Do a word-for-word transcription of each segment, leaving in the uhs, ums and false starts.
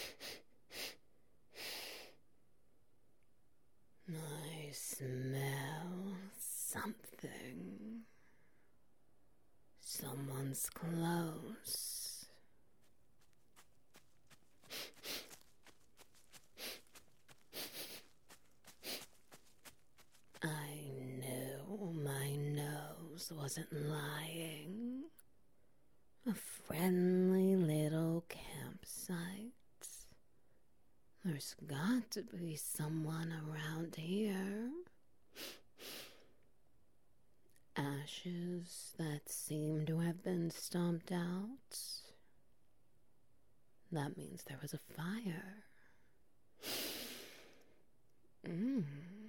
I smell something. Someone's close. I knew my nose wasn't lying. A friendly little campsite. There's got to be someone around here. Ashes that seem to have been stomped out. That means there was a fire. Mmm.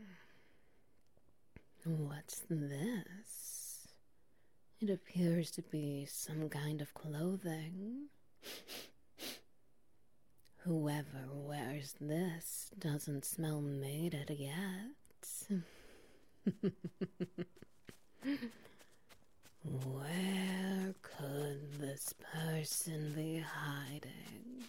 What's this? It appears to be some kind of clothing. Whoever wears this doesn't smell mated yet. Where could this person be hiding?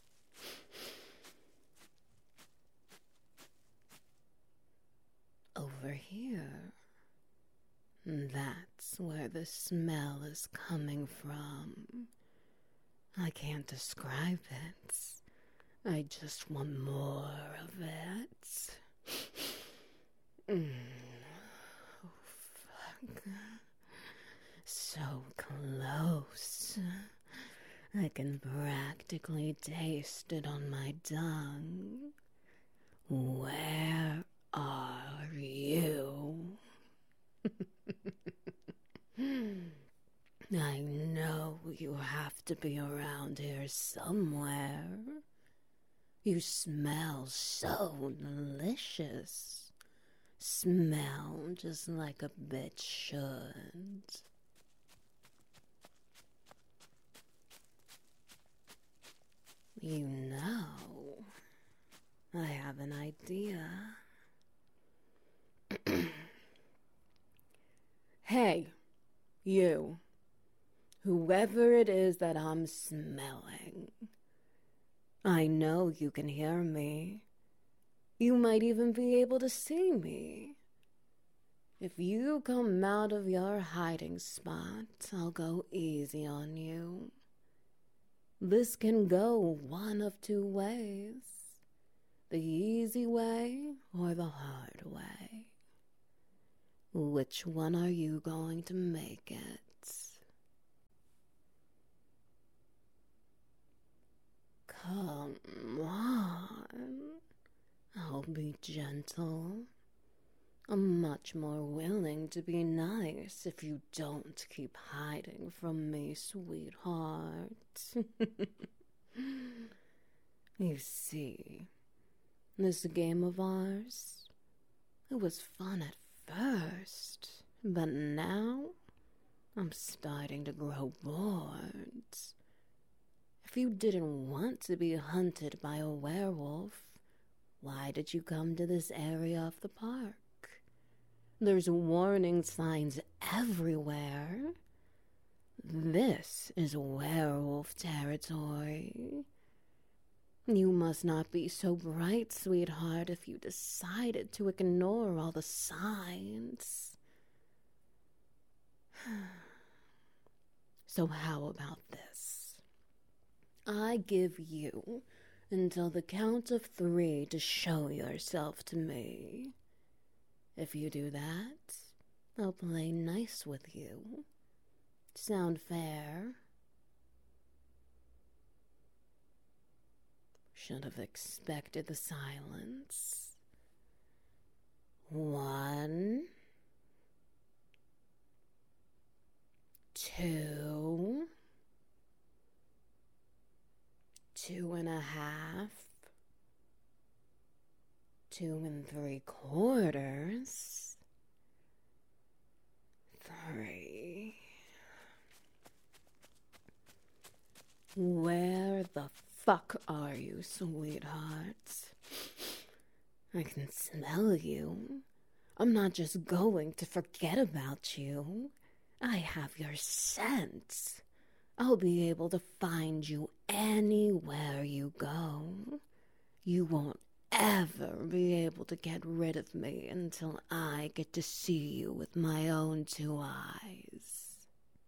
Over here. That's where the smell is coming from. I can't describe it. I just want more of it. Mm. Oh, fuck. So close. I can practically taste it on my tongue. Where are you? I know you have to be around here somewhere. You smell so delicious. Smell just like a bitch should. You know, I have an idea. Hey, you. Whoever it is that I'm smelling. I know you can hear me. You might even be able to see me. If you come out of your hiding spot, I'll go easy on you. This can go one of two ways. The easy way or the hard way. Which one are you going to make it? Come on. I'll be gentle. I'm much more willing to be nice if you don't keep hiding from me, sweetheart. You see, this game of ours, it was fun at first, but now I'm starting to grow bored. If you didn't want to be hunted by a werewolf, why did you come to this area of the park? There's warning signs everywhere. This is werewolf territory. You must not be so bright, sweetheart, if you decided to ignore all the signs. So how about this? I give you until the count of three to show yourself to me. If you do that, I'll play nice with you. Sound fair? Should have expected the silence. One, two, two and a half, two and three quarters, three. Where the fuck are you, sweetheart? I can smell you. I'm not just going to forget about you. I have your scent. I'll be able to find you anywhere you go, you won't ever be able to get rid of me until I get to see you with my own two eyes.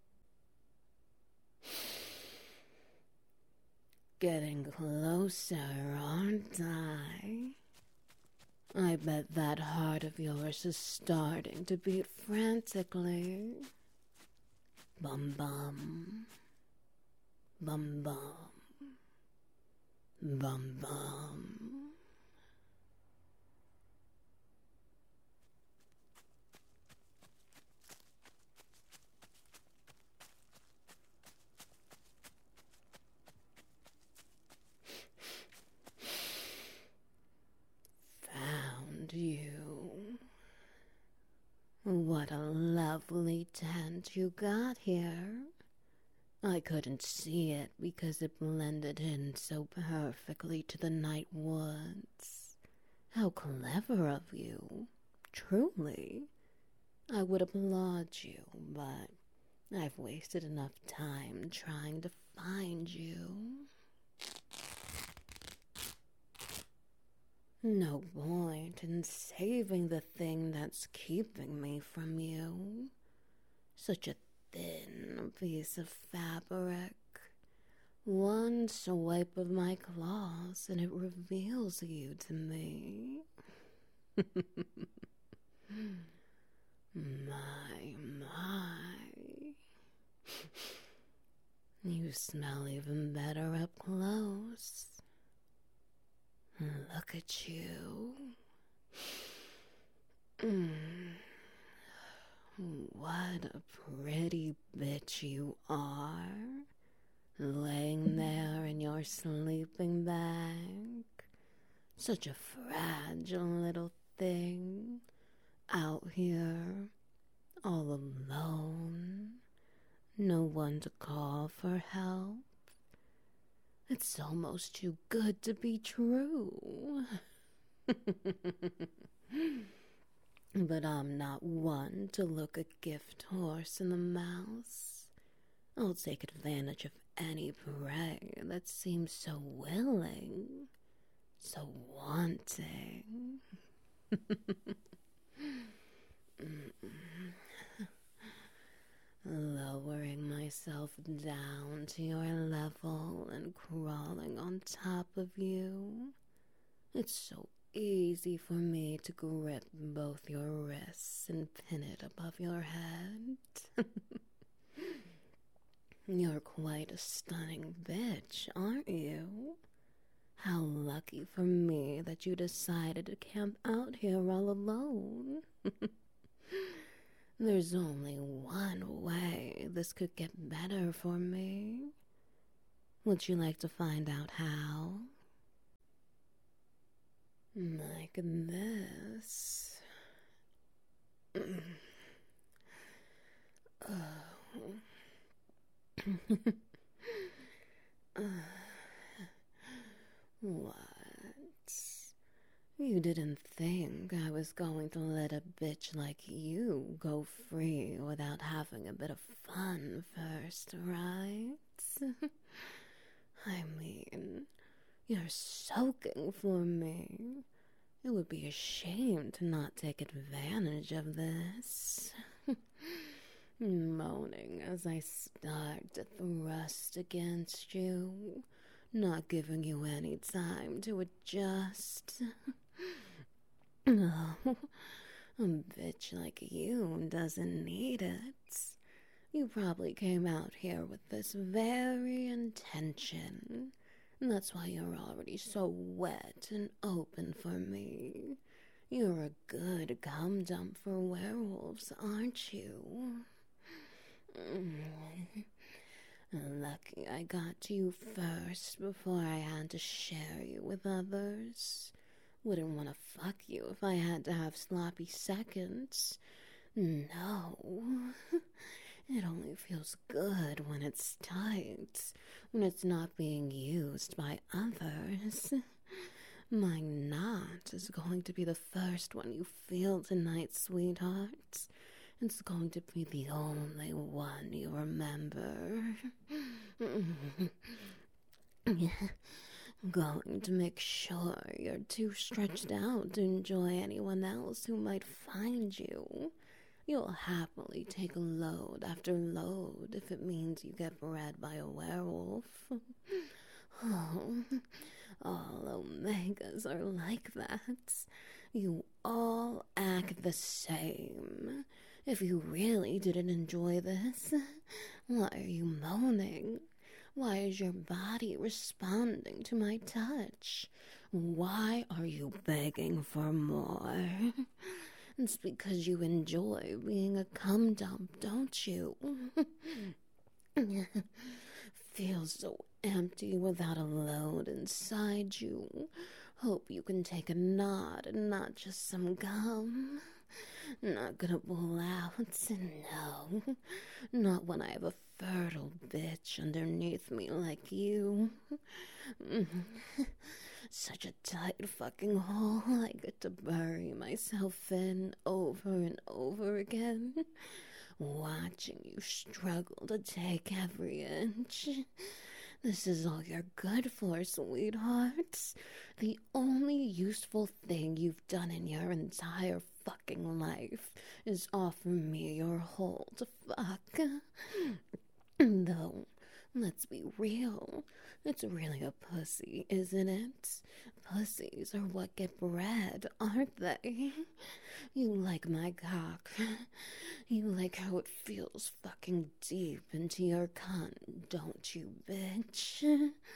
Getting closer, aren't I? I bet that heart of yours is starting to beat frantically. Bum bum. Bum bum. Bum bum. Found you. What a lovely tent you got here. I couldn't see it because it blended in so perfectly to the night woods. How clever of you. Truly. I would applaud you, but I've wasted enough time trying to find you. No point in saving the thing that's keeping me from you. Such a thin piece of fabric. One swipe of my claws and it reveals you to me. My, my. You smell even better up close. Look at you. Mm. What a pretty bitch you are. Laying there in your sleeping bag. Such a fragile little thing. Out here, all alone. No one to call for help. It's almost too good to be true. But I'm not one to look a gift horse in the mouth. I'll take advantage of any prey that seems so willing, so wanting. Lowering myself down to your level and crawling on top of you. It's so easy for me to grip both your wrists and pin it above your head. You're quite a stunning bitch, aren't you? How lucky for me that you decided to camp out here all alone. There's only one way this could get better for me. Would you like to find out how? Like this. Oh. uh, what? You didn't think I was going to let a bitch like you go free without having a bit of fun first, right? I mean, you're soaking for me. It would be a shame to not take advantage of this. Moaning as I start to thrust against you, not giving you any time to adjust. Oh, a bitch like you doesn't need it. You probably came out here with this very intention. That's why you're already so wet and open for me. You're a good cum dump for werewolves, aren't you? Lucky I got to you first before I had to share you with others. Wouldn't want to fuck you if I had to have sloppy seconds. No. It only feels good when it's tight, when it's not being used by others. My knot is going to be the first one you feel tonight, sweetheart. It's going to be the only one you remember. Going to make sure you're too stretched out to enjoy anyone else who might find you. You'll happily take load after load if it means you get bred by a werewolf. Oh, all Omegas are like that. You all act the same. If you really didn't enjoy this, why are you moaning? Why is your body responding to my touch? Why are you begging for more? It's because you enjoy being a cum dump, don't you? Feels so empty without a load inside you. Hope you can take a nod and not just some gum. Not gonna pull out, no. Not when I have a fertile bitch underneath me like you. Such a tight fucking hole I get to bury myself in over and over again. Watching you struggle to take every inch. This is all you're good for, sweetheart. The only useful thing you've done in your entire fucking life is offer me your hole to fuck. Though, let's be real. It's really a pussy, isn't it? Pussies are what get bred, aren't they? You like my cock. You like how it feels fucking deep into your cunt, don't you, bitch?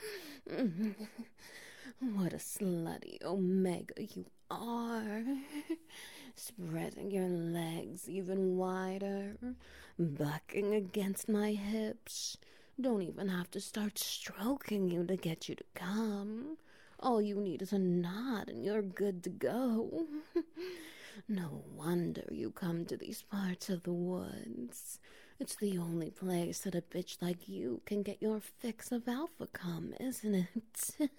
What a slutty Omega you are. Spreading your legs even wider, bucking against my hips. Don't even have to start stroking you to get you to come. All you need is a nod and you're good to go. No wonder you come to these parts of the woods. It's the only place that a bitch like you can get your fix of alpha cum, isn't it?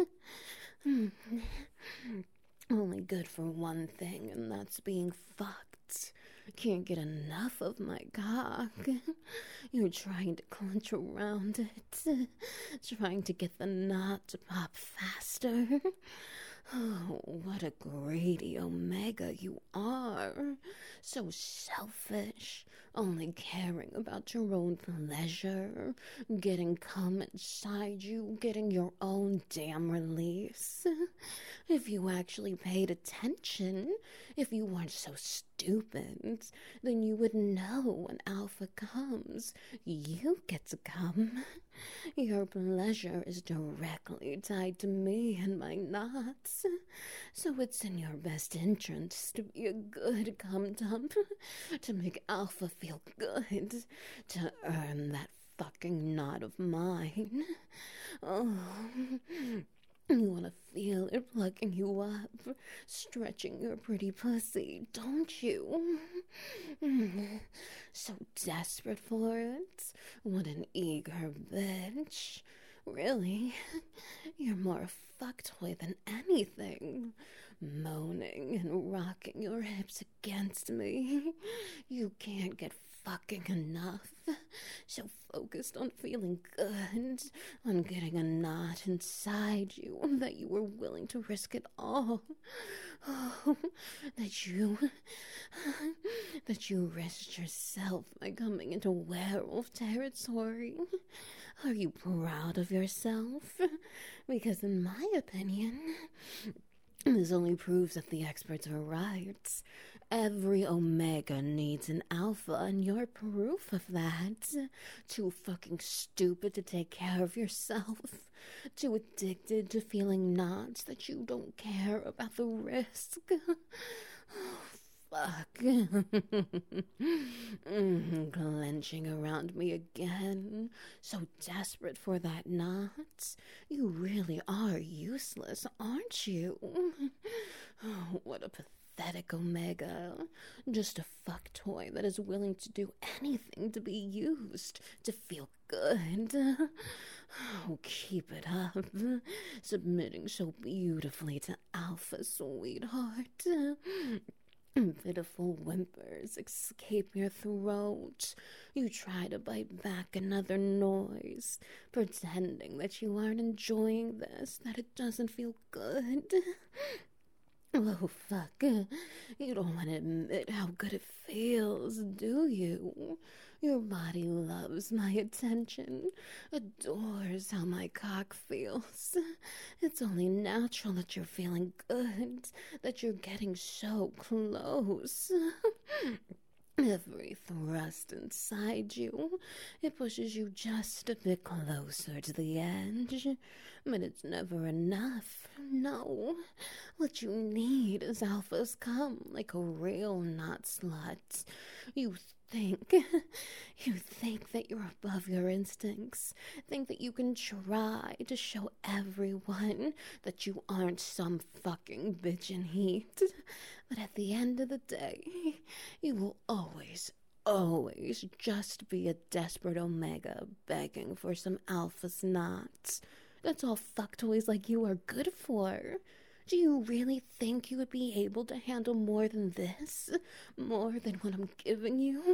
Only good for one thing, and that's being fucked. Can't get enough of my cock. You're trying to clench around it, trying to get the knot to pop faster. Oh, what a greedy Omega you are. So selfish, only caring about your own pleasure, getting cum inside you, getting your own damn release. If you actually paid attention, if you weren't so stupid, then you would know when alpha comes, you get to come. Your pleasure is directly tied to me and my knots, so it's in your best interest to be a good cum dump, to make alpha feel good, to earn that fucking knot of mine. Oh, you want to feel it plucking you up, stretching your pretty pussy, don't you? So desperate for it. What an eager bitch. Really, you're more a fuck toy than anything. Moaning and rocking your hips against me. You can't get fucking enough. So focused on feeling good, on getting a knot inside you, that you were willing to risk it all. Oh, that you, that you risked yourself by coming into werewolf territory. Are you proud of yourself? Because in my opinion, this only proves that the experts are right. Every Omega needs an alpha, and you're proof of that. Too fucking stupid to take care of yourself. Too addicted to feeling knots that you don't care about the risk. Oh, fuck. mm, clenching around me again. So desperate for that knot. You really are useless, aren't you? Oh, what a pathetic Omega. Just a fuck toy that is willing to do anything to be used, to feel good. Oh, keep it up. Submitting so beautifully to Alpha, sweetheart. Pitiful whimpers escape your throat. You try to bite back another noise, pretending that you aren't enjoying this, that it doesn't feel good. Oh, fuck. You don't want to admit how good it feels, do you? Your body loves my attention, adores how my cock feels. It's only natural that you're feeling good, that you're getting so close. Every thrust inside you, it pushes you just a bit closer to the edge. But it's never enough. No. What you need is alphas come like a real knot slut. You think, you think that you're above your instincts. Think that you can try to show everyone that you aren't some fucking bitch in heat. But at the end of the day, you will always, always just be a desperate omega begging for some alpha snots. That's all fucktoys like you are good for. Do you really think you would be able to handle more than this? More than what I'm giving you?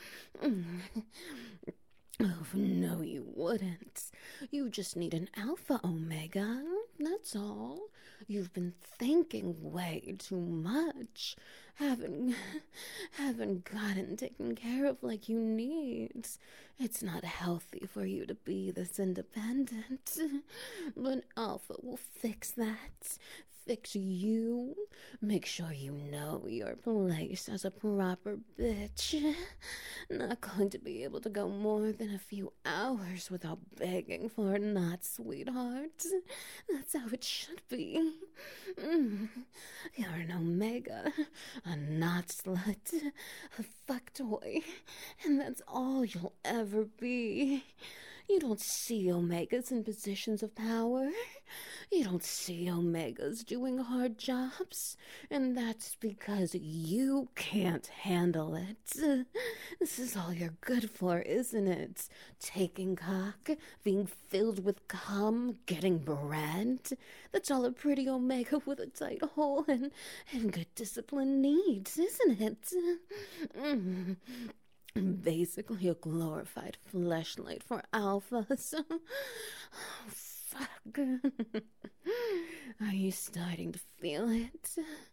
Oh, no, you wouldn't. You just need an alpha omega, that's all. You've been thinking way too much. Haven't, haven't gotten taken care of like you need. It's not healthy for you to be this independent. But alpha will fix that. Fix you. Make sure you know your place as a proper bitch. Not going to be able to go more than a few hours without begging for a knot, sweetheart. That's how it should be. Mm. You're an omega, a knot slut, a fuck toy, and that's all you'll ever be. You don't see omegas in positions of power. You don't see omegas doing hard jobs. And that's because you can't handle it. This is all you're good for, isn't it? Taking cock, being filled with cum, getting bread. That's all a pretty omega with a tight hole and, and good discipline needs, isn't it? Mm. Basically a glorified fleshlight for alphas. Oh, fuck. Are you starting to feel it?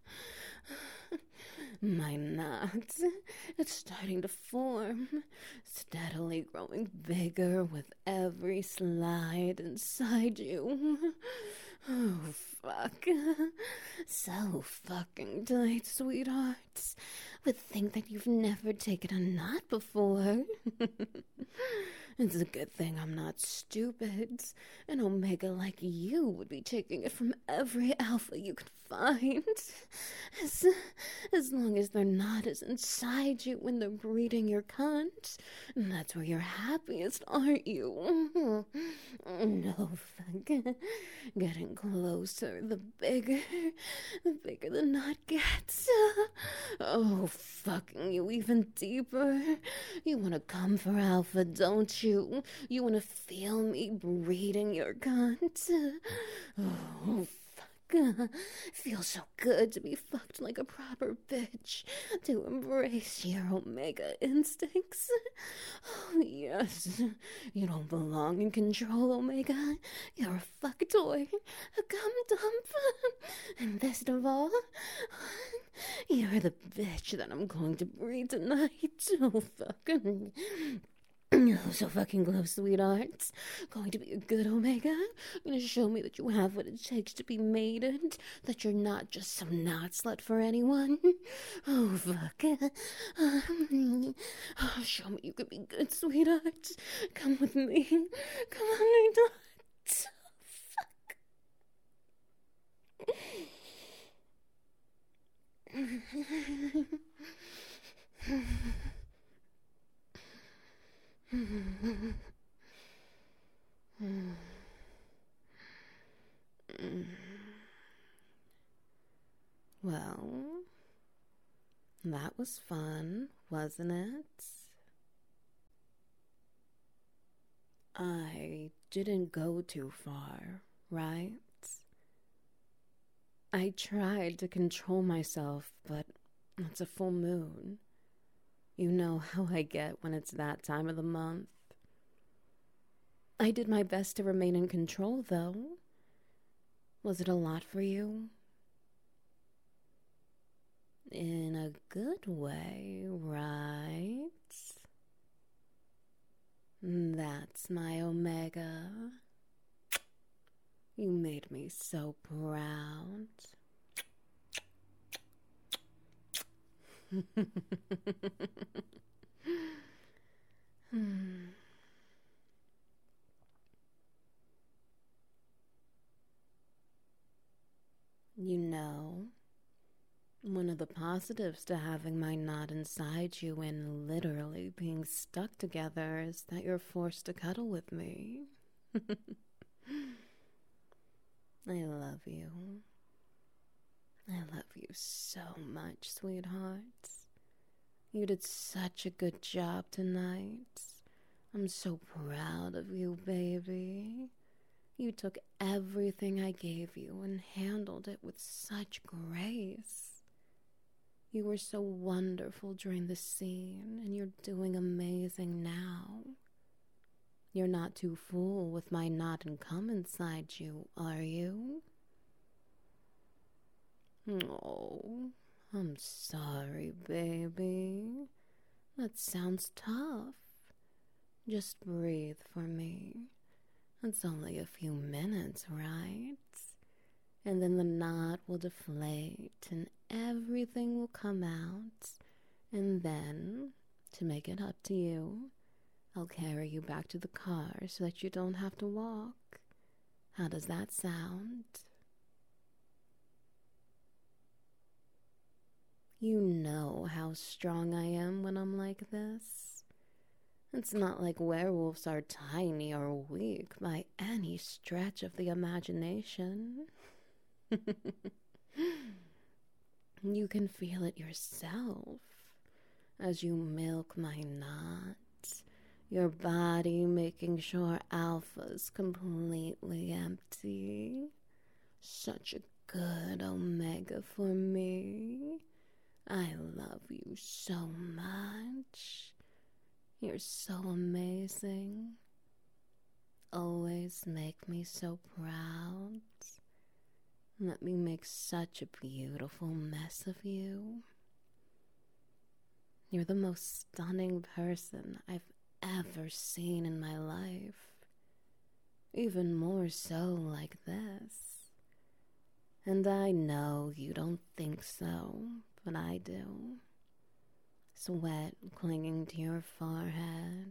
My knot. It's starting to form, steadily growing bigger with every slide inside you. Oh, fuck. So fucking tight, sweethearts. But think that you've never taken a knot before. It's a good thing I'm not stupid. An omega like you would be taking it from every alpha you could find. As, as long as their knot is inside you when they're breeding your cunt. And that's where you're happiest, aren't you? No, fuck. Getting closer, the bigger, the bigger the knot gets. Oh, fucking you even deeper. You want to come for alpha, don't you? You want to feel me breeding your cunt? Oh, fuck. Feels so good to be fucked like a proper bitch. To embrace your omega instincts. Oh, yes. You don't belong in control, omega. You're a fuck toy. A cum dump. And best of all, you're the bitch that I'm going to breed tonight. Oh, fucking... Oh, so fucking close, sweethearts. Going to be a good omega. Gonna show me that you have what it takes to be mated. That you're not just some knot slut for anyone. Oh, fuck. Um, oh, show me you can be good, sweetheart. Come with me. Come on, my dot. Fuck. Well, that was fun, wasn't it? I didn't go too far, right? I tried to control myself, but It's a full moon. You know how I get when it's that time of the month. I did my best to remain in control, though. Was it a lot for you? In a good way, right? That's my Omega. You made me so proud. hmm. You know, one of the positives to having my knot inside you and literally being stuck together is that you're forced to cuddle with me. I love you. I love you so much, sweetheart. You did such a good job tonight. I'm so proud of you, baby. You took everything I gave you and handled it with such grace. You were so wonderful during the scene, and you're doing amazing now. You're not too full with my knot and cum inside you, are you? Oh, I'm sorry, baby. That sounds tough. Just breathe for me. It's only a few minutes, right? And then the knot will deflate and everything will come out. And then, to make it up to you, I'll carry you back to the car so that you don't have to walk. How does that sound? You know how strong I am when I'm like this. It's not like werewolves are tiny or weak by any stretch of the imagination. You can feel it yourself as you milk my knot, your body making sure Alpha's completely empty. Such a good Omega for me. I love you so much. You're so amazing. Always make me so proud. Let me make such a beautiful mess of you. You're the most stunning person I've ever seen in my life. Even more so like this. And I know you don't think so, but I do. Sweat clinging to your forehead,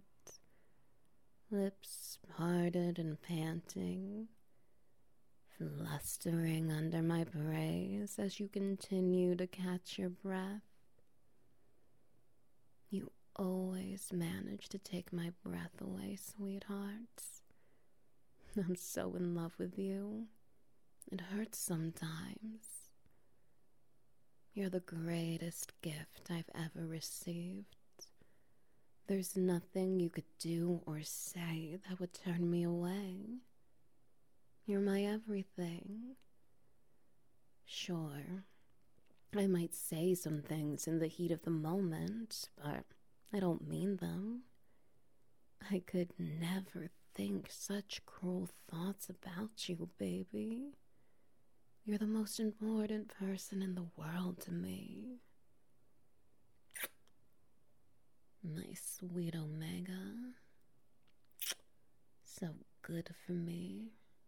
lips parted and panting, flustering under my praise as you continue to catch your breath. You always manage to take my breath away, sweetheart. I'm so in love with you. It hurts sometimes. You're the greatest gift I've ever received. There's nothing you could do or say that would turn me away. You're my everything. Sure, I might say some things in the heat of the moment, but I don't mean them. I could never think such cruel thoughts about you, baby. You're the most important person in the world to me. My sweet Omega. So good for me.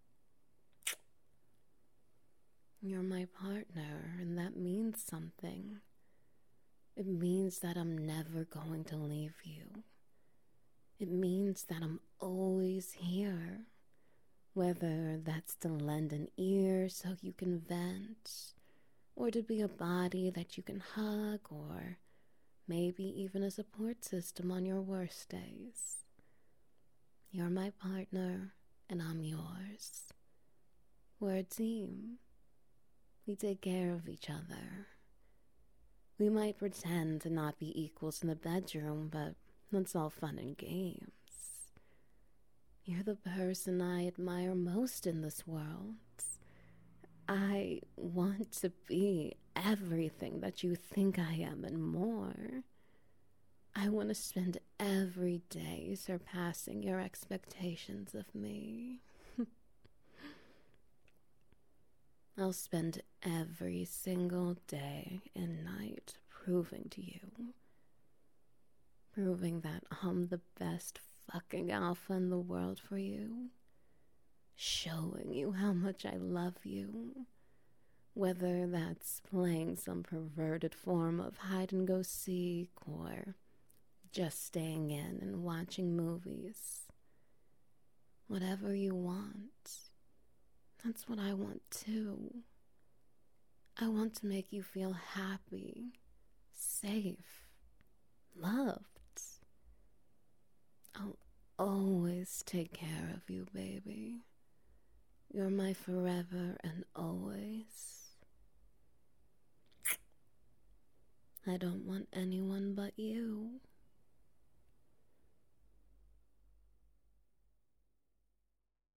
You're my partner, and that means something. It means that I'm never going to leave you. It means that I'm always here. Whether that's to lend an ear so you can vent, or to be a body that you can hug, or maybe even a support system on your worst days. You're my partner, and I'm yours. We're a team. We take care of each other. We might pretend to not be equals in the bedroom, but that's all fun and games. You're the person I admire most in this world. I want to be everything that you think I am and more. I want to spend every day surpassing your expectations of me. I'll spend every single day and night proving to you, proving that I'm the best fucking alpha in the world for you, showing you how much I love you, whether that's playing some perverted form of hide and go seek or just staying in and watching movies. Whatever you want. That's what I want too. I want to make you feel happy, safe, loved. I'll always take care of you, baby. You're my forever and always. I don't want anyone but you.